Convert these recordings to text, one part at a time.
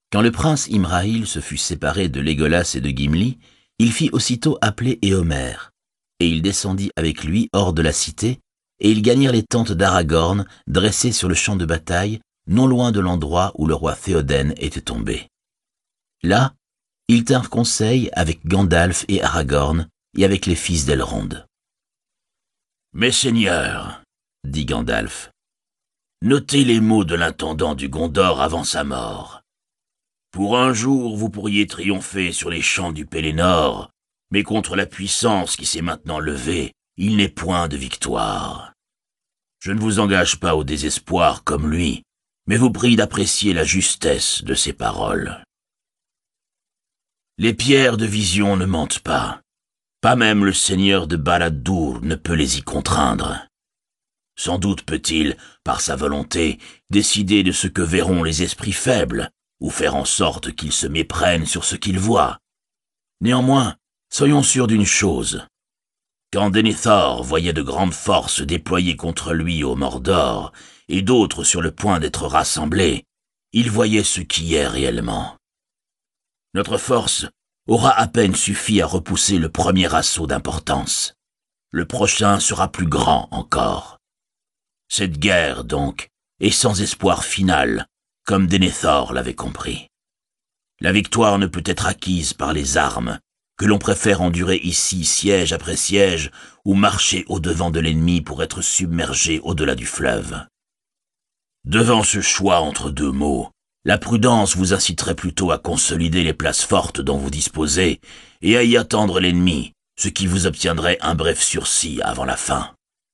Quand le prince Imrahil se fut séparé de Légolas et de Gimli, il fit aussitôt appeler Éomer, et il descendit avec lui hors de la cité, et ils gagnèrent les tentes d'Aragorn, dressées sur le champ de bataille, non loin de l'endroit où le roi Théoden était tombé. Là, ils tinrent conseil avec Gandalf et Aragorn, et avec les fils d'Elrond. « Mes seigneurs, dit Gandalf, notez les mots de l'intendant du Gondor avant sa mort. Pour un jour, vous pourriez triompher sur les champs du Pélénor, mais contre la puissance qui s'est maintenant levée, il n'est point de victoire. Je ne vous engage pas au désespoir comme lui, mais vous prie d'apprécier la justesse de ses paroles. Les pierres de vision ne mentent pas. Pas même le seigneur de Barad-dûr ne peut les y contraindre. Sans doute peut-il, par sa volonté, décider de ce que verront les esprits faibles, ou faire en sorte qu'ils se méprennent sur ce qu'ils voient. Néanmoins, soyons sûrs d'une chose. Quand Denethor voyait de grandes forces déployées contre lui au Mordor, et d'autres sur le point d'être rassemblées, il voyait ce qui est réellement. Notre force aura à peine suffi à repousser le premier assaut d'importance. Le prochain sera plus grand encore. Cette guerre, donc, est sans espoir final, comme Denethor l'avait compris. La victoire ne peut être acquise par les armes, que l'on préfère endurer ici siège après siège, ou marcher au-devant de l'ennemi pour être submergé au-delà du fleuve. Devant ce choix entre deux maux, la prudence vous inciterait plutôt à consolider les places fortes dont vous disposez et à y attendre l'ennemi, ce qui vous obtiendrait un bref sursis avant la fin.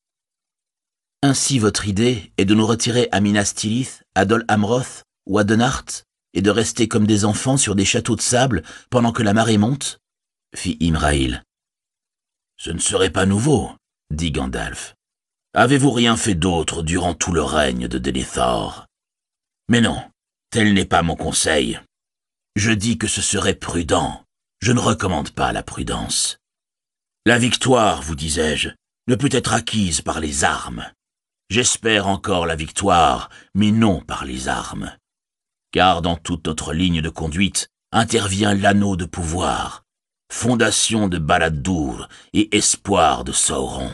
Ainsi votre idée est de nous retirer à Minas Tirith, à Dol Amroth ou à Dunart, et de rester comme des enfants sur des châteaux de sable pendant que la marée monte, fit Imrahil. Ce ne serait pas nouveau, dit Gandalf. Avez-vous rien fait d'autre durant tout le règne de Denethor? Mais non, tel n'est pas mon conseil. Je dis que ce serait prudent. Je ne recommande pas la prudence. La victoire, vous disais-je, ne peut être acquise par les armes. J'espère encore la victoire, mais non par les armes. Car dans toute notre ligne de conduite intervient l'anneau de pouvoir, fondation de Barad-dûr et espoir de Sauron.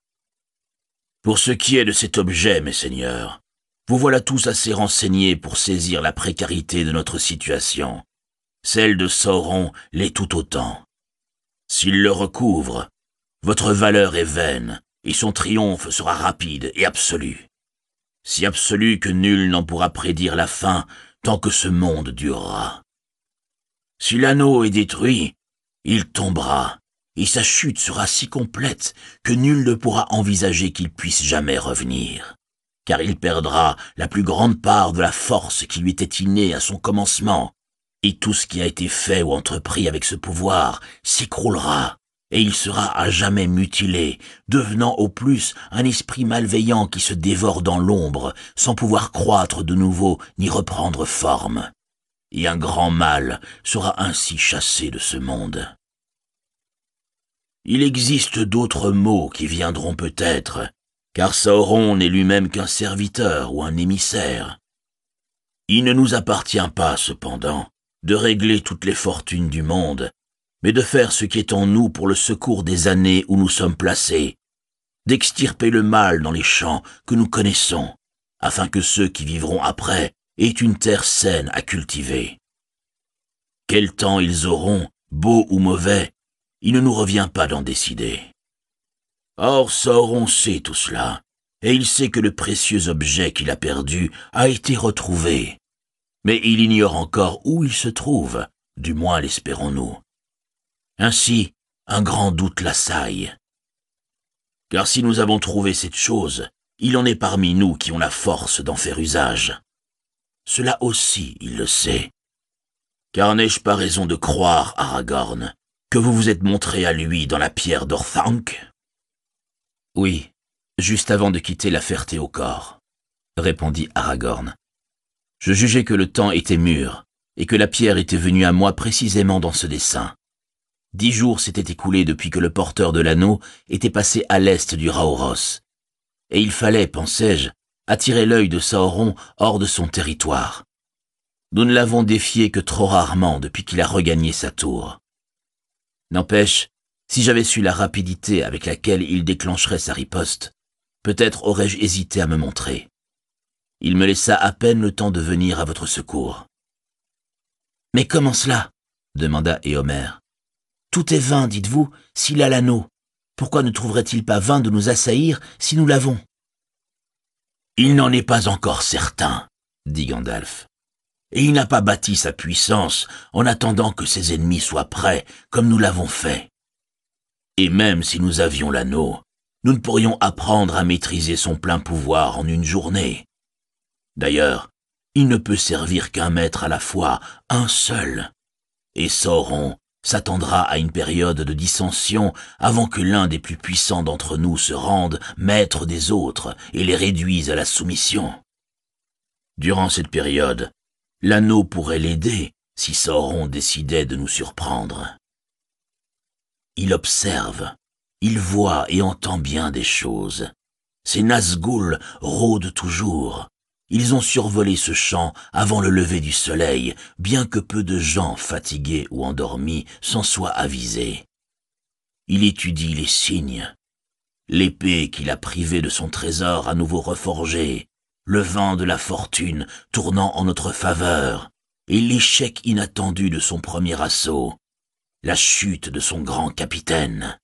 Pour ce qui est de cet objet, mes seigneurs, vous voilà tous assez renseignés pour saisir la précarité de notre situation. Celle de Sauron l'est tout autant. S'il le recouvre, votre valeur est vaine, et son triomphe sera rapide et absolu. Si absolu que nul n'en pourra prédire la fin tant que ce monde durera. Si l'anneau est détruit, il tombera, et sa chute sera si complète que nul ne pourra envisager qu'il puisse jamais revenir, car il perdra la plus grande part de la force qui lui était innée à son commencement, et tout ce qui a été fait ou entrepris avec ce pouvoir s'écroulera, et il sera à jamais mutilé, devenant au plus un esprit malveillant qui se dévore dans l'ombre, sans pouvoir croître de nouveau ni reprendre forme. Et un grand mal sera ainsi chassé de ce monde. Il existe d'autres maux qui viendront peut-être, car Sauron n'est lui-même qu'un serviteur ou un émissaire. Il ne nous appartient pas, cependant, de régler toutes les fortunes du monde, mais de faire ce qui est en nous pour le secours des années où nous sommes placés, d'extirper le mal dans les champs que nous connaissons, afin que ceux qui vivront après aient une terre saine à cultiver. Quel temps ils auront, beau ou mauvais, il ne nous revient pas d'en décider. Or Sauron sait tout cela, et il sait que le précieux objet qu'il a perdu a été retrouvé, mais il ignore encore où il se trouve, du moins l'espérons-nous. Ainsi, un grand doute l'assaille. Car si nous avons trouvé cette chose, il en est parmi nous qui ont la force d'en faire usage. Cela aussi, il le sait. Car n'ai-je pas raison de croire, Aragorn, que vous vous êtes montré à lui dans la pierre d'Orthanc? Oui, juste avant de quitter la Ferté-au-Corps, répondit Aragorn. Je jugeais que le temps était mûr, et que la pierre était venue à moi précisément dans ce dessein. 10 jours s'étaient écoulés depuis que le porteur de l'anneau était passé à l'est du Rauros, et il fallait, pensais-je, attirer l'œil de Sauron hors de son territoire. Nous ne l'avons défié que trop rarement depuis qu'il a regagné sa tour. N'empêche, si j'avais su la rapidité avec laquelle il déclencherait sa riposte, peut-être aurais-je hésité à me montrer. Il me laissa à peine le temps de venir à votre secours. « Mais comment cela ?» demanda Éomer. « Tout est vain, dites-vous, s'il a l'anneau. Pourquoi ne trouverait-il pas vain de nous assaillir si nous l'avons ?»« Il n'en est pas encore certain, » dit Gandalf. « Et il n'a pas bâti sa puissance en attendant que ses ennemis soient prêts, comme nous l'avons fait. Et même si nous avions l'anneau, nous ne pourrions apprendre à maîtriser son plein pouvoir en une journée. D'ailleurs, il ne peut servir qu'un maître à la fois, un seul. Et Sauron s'attendra à une période de dissension avant que l'un des plus puissants d'entre nous se rende maître des autres et les réduise à la soumission. Durant cette période, l'anneau pourrait l'aider si Sauron décidait de nous surprendre. Il observe, il voit et entend bien des choses. Ces Nazgûl rôdent toujours. Ils ont survolé ce champ avant le lever du soleil, bien que peu de gens fatigués ou endormis s'en soient avisés. Il étudie les signes. L'épée qu'il a privée de son trésor à nouveau reforgé, le vent de la fortune tournant en notre faveur, et l'échec inattendu de son premier assaut, la chute de son grand capitaine.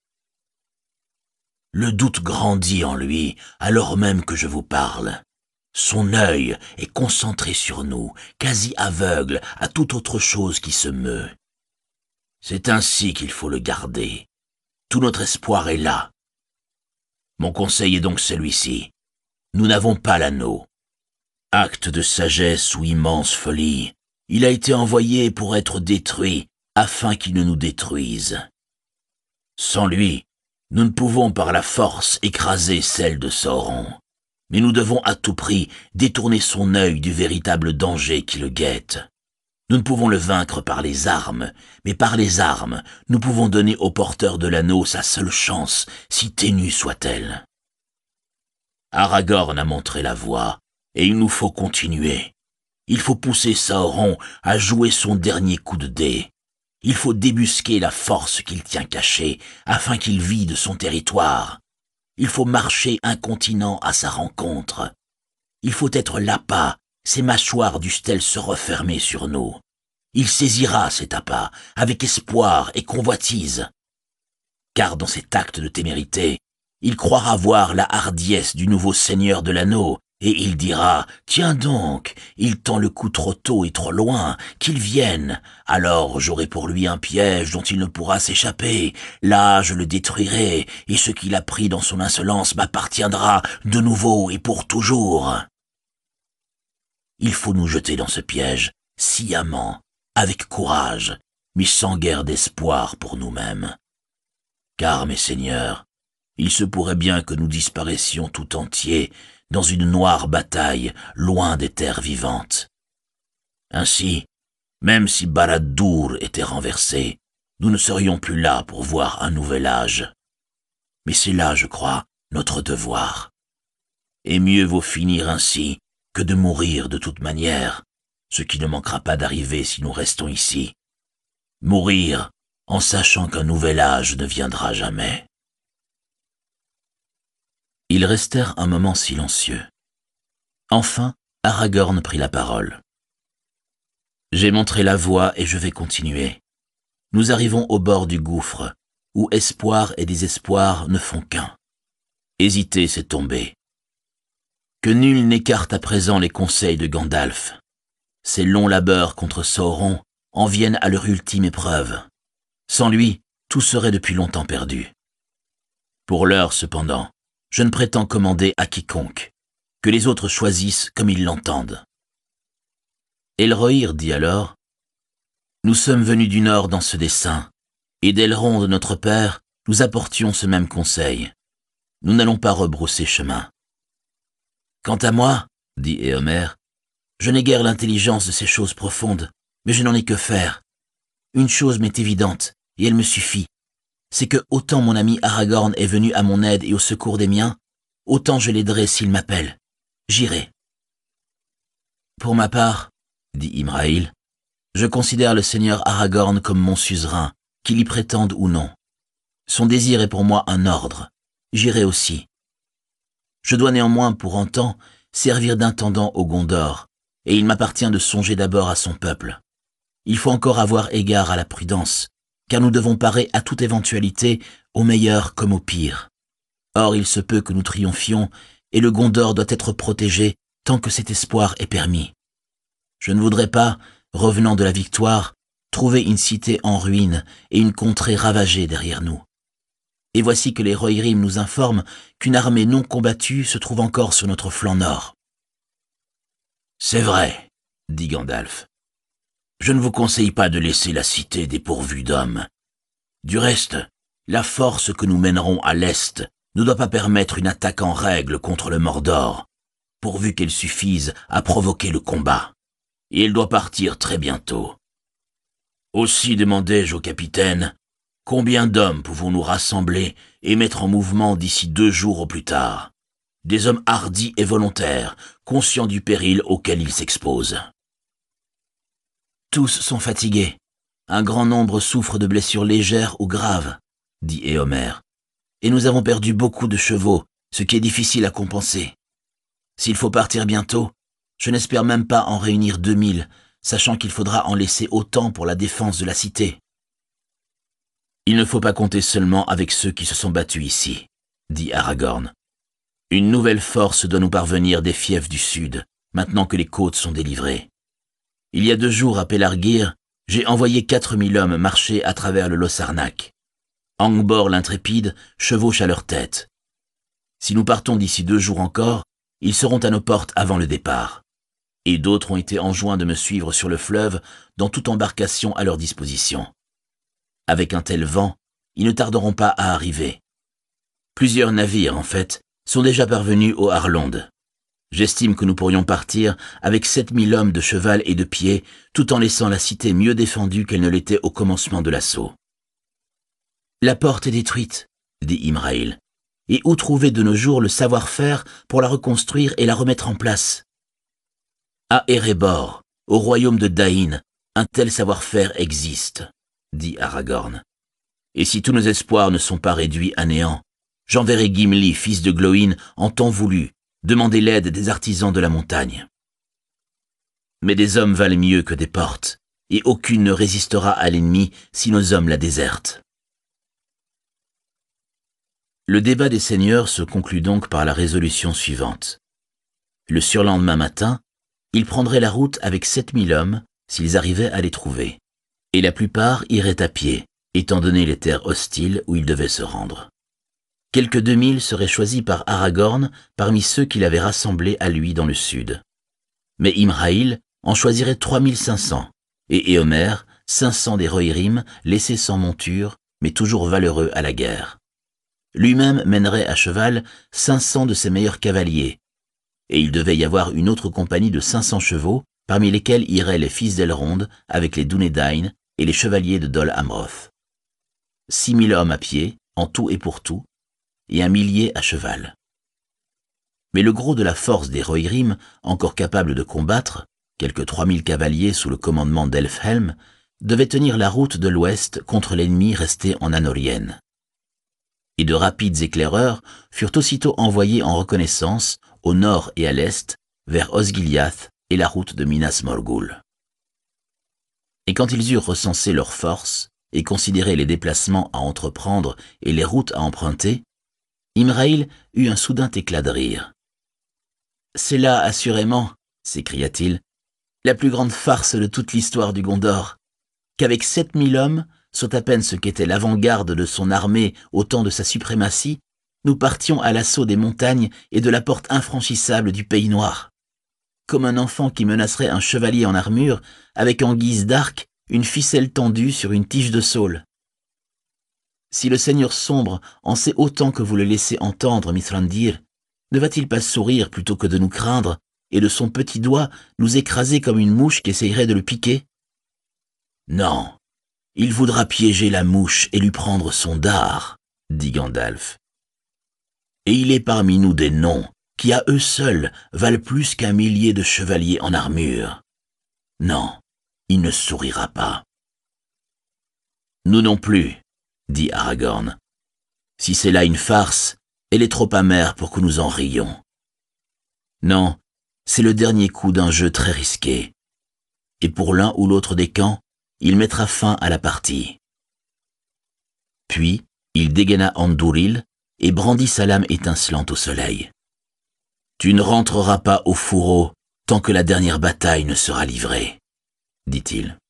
Le doute grandit en lui alors même que je vous parle. Son œil est concentré sur nous, quasi aveugle à toute autre chose qui se meut. C'est ainsi qu'il faut le garder. Tout notre espoir est là. Mon conseil est donc celui-ci. Nous n'avons pas l'anneau. Acte de sagesse ou immense folie, il a été envoyé pour être détruit afin qu'il ne nous détruise. Sans lui, nous ne pouvons par la force écraser celle de Sauron. Mais nous devons à tout prix détourner son œil du véritable danger qui le guette. Nous ne pouvons le vaincre par les armes, mais par les armes, nous pouvons donner au porteur de l'anneau sa seule chance, si ténue soit-elle. Aragorn a montré la voie, et il nous faut continuer. Il faut pousser Sauron à jouer son dernier coup de dé. Il faut débusquer la force qu'il tient cachée, afin qu'il vide son territoire. Il faut marcher incontinent à sa rencontre. Il faut être l'appât, ses mâchoires dussent-elles se refermer sur nous. Il saisira cet appât avec espoir et convoitise. Car dans cet acte de témérité, il croira voir la hardiesse du nouveau seigneur de l'anneau, et il dira « Tiens donc, il tend le coup trop tôt et trop loin, qu'il vienne. Alors j'aurai pour lui un piège dont il ne pourra s'échapper. Là, je le détruirai, et ce qu'il a pris dans son insolence m'appartiendra de nouveau et pour toujours. » Il faut nous jeter dans ce piège, sciemment, avec courage, mais sans guère d'espoir pour nous-mêmes. Car, mes seigneurs, il se pourrait bien que nous disparaissions tout entiers dans une noire bataille loin des terres vivantes. Ainsi, même si Barad-dûr était renversé, nous ne serions plus là pour voir un nouvel âge. Mais c'est là, je crois, notre devoir. Et mieux vaut finir ainsi que de mourir de toute manière, ce qui ne manquera pas d'arriver si nous restons ici. Mourir en sachant qu'un nouvel âge ne viendra jamais. Ils restèrent un moment silencieux. Enfin, Aragorn prit la parole. « J'ai montré la voie et je vais continuer. Nous arrivons au bord du gouffre, où espoir et désespoir ne font qu'un. Hésiter, c'est tomber. Que nul n'écarte à présent les conseils de Gandalf. Ces longs labeurs contre Sauron en viennent à leur ultime épreuve. Sans lui, tout serait depuis longtemps perdu. Pour l'heure, cependant, je ne prétends commander à quiconque, que les autres choisissent comme ils l'entendent. » Elrohir dit alors, « Nous sommes venus du nord dans ce dessein, et d'Elrond notre père, nous apportions ce même conseil. Nous n'allons pas rebrousser chemin. Quant à moi, dit Éomer, je n'ai guère l'intelligence de ces choses profondes, mais je n'en ai que faire. Une chose m'est évidente, et elle me suffit. C'est que autant mon ami Aragorn est venu à mon aide et au secours des miens, autant je l'aiderai s'il m'appelle. J'irai. Pour ma part, dit Imrahil. Je considère le seigneur Aragorn comme mon suzerain, qu'il y prétende ou non. Son désir est pour moi un ordre. J'irai aussi. Je dois néanmoins, pour un temps, servir d'intendant au Gondor, et il m'appartient de songer d'abord à son peuple. Il faut encore avoir égard à la prudence, car nous devons parer à toute éventualité, au meilleur comme au pire. Or il se peut que nous triomphions, et le Gondor doit être protégé tant que cet espoir est permis. Je ne voudrais pas, revenant de la victoire, trouver une cité en ruine et une contrée ravagée derrière nous. Et voici que les Rohirrim nous informent qu'une armée non combattue se trouve encore sur notre flanc nord. « C'est vrai, » dit Gandalf. « Je ne vous conseille pas de laisser la cité dépourvue d'hommes. Du reste, la force que nous mènerons à l'est ne doit pas permettre une attaque en règle contre le Mordor, pourvu qu'elle suffise à provoquer le combat. Et elle doit partir très bientôt. Aussi demandai-je au capitaine, combien d'hommes pouvons-nous rassembler et mettre en mouvement d'ici 2 jours au plus tard? Des hommes hardis et volontaires, conscients du péril auquel ils s'exposent. Tous sont fatigués. Un grand nombre souffre de blessures légères ou graves, dit Éomer. Et nous avons perdu beaucoup de chevaux, ce qui est difficile à compenser. S'il faut partir bientôt, je n'espère même pas en réunir 2000, sachant qu'il faudra en laisser autant pour la défense de la cité. Il ne faut pas compter seulement avec ceux qui se sont battus ici, dit Aragorn. Une nouvelle force doit nous parvenir des fiefs du sud, maintenant que les côtes sont délivrées. Il y a 2 jours à Pelargir, j'ai envoyé 4000 hommes marcher à travers le Lossarnac. Angbor l'intrépide chevauche à leur tête. Si nous partons d'ici 2 jours encore, ils seront à nos portes avant le départ. Et d'autres ont été enjoints de me suivre sur le fleuve dans toute embarcation à leur disposition. Avec un tel vent, ils ne tarderont pas à arriver. Plusieurs navires, en fait, sont déjà parvenus au Harlond. J'estime que nous pourrions partir avec 7000 hommes de cheval et de pied, tout en laissant la cité mieux défendue qu'elle ne l'était au commencement de l'assaut. La porte est détruite, dit Imrahil. Et où trouver de nos jours le savoir-faire pour la reconstruire et la remettre en place? À Erebor, au royaume de Dain, un tel savoir-faire existe, dit Aragorn. Et si tous nos espoirs ne sont pas réduits à néant, j'enverrai Gimli, fils de Glóin, en temps voulu, demander l'aide des artisans de la montagne. Mais des hommes valent mieux que des portes, et aucune ne résistera à l'ennemi si nos hommes la désertent. Le débat des seigneurs se conclut donc par la résolution suivante. Le surlendemain matin, ils prendraient la route avec 7000 hommes s'ils arrivaient à les trouver, et la plupart iraient à pied, étant donné les terres hostiles où ils devaient se rendre. Quelques 2000 seraient choisis par Aragorn parmi ceux qu'il avait rassemblés à lui dans le sud. Mais Imrahil en choisirait 3500, et Éomer 500 des Rohirrim laissés sans monture, mais toujours valeureux à la guerre. Lui-même mènerait à cheval 500 de ses meilleurs cavaliers, et il devait y avoir une autre compagnie de 500 chevaux, parmi lesquels iraient les fils d'Elrond avec les Dúnedain et les chevaliers de Dol Amroth. 6000 hommes à pied, en tout et pour tout, et 1 millier à cheval. Mais le gros de la force des Rohirrim, encore capable de combattre, quelques 3000 cavaliers sous le commandement d'Elfhelm, devait tenir la route de l'ouest contre l'ennemi resté en Anorienne. Et de rapides éclaireurs furent aussitôt envoyés en reconnaissance au nord et à l'est, vers Osgiliath et la route de Minas Morgul. Et quand ils eurent recensé leurs forces et considéré les déplacements à entreprendre et les routes à emprunter, Imrahil eut un soudain éclat de rire. « C'est là, assurément, s'écria-t-il, la plus grande farce de toute l'histoire du Gondor, qu'avec 7000 hommes, soit à peine ce qu'était l'avant-garde de son armée au temps de sa suprématie, nous partions à l'assaut des montagnes et de la porte infranchissable du Pays Noir. Comme un enfant qui menacerait un chevalier en armure, avec en guise d'arc une ficelle tendue sur une tige de saule. Si le Seigneur sombre en sait autant que vous le laissez entendre, Mithrandir, ne va-t-il pas sourire plutôt que de nous craindre et de son petit doigt nous écraser comme une mouche qui essayerait de le piquer? Non, il voudra piéger la mouche et lui prendre son dard, dit Gandalf. Et il est parmi nous des noms qui à eux seuls valent plus qu'1 millier de chevaliers en armure. Non, il ne sourira pas. Nous non plus, dit Aragorn. Si c'est là une farce, elle est trop amère pour que nous en rions. Non, c'est le dernier coup d'un jeu très risqué. Et pour l'un ou l'autre des camps, il mettra fin à la partie. Puis, il dégaina Andúril et brandit sa lame étincelante au soleil. Tu ne rentreras pas au fourreau tant que la dernière bataille ne sera livrée, dit-il.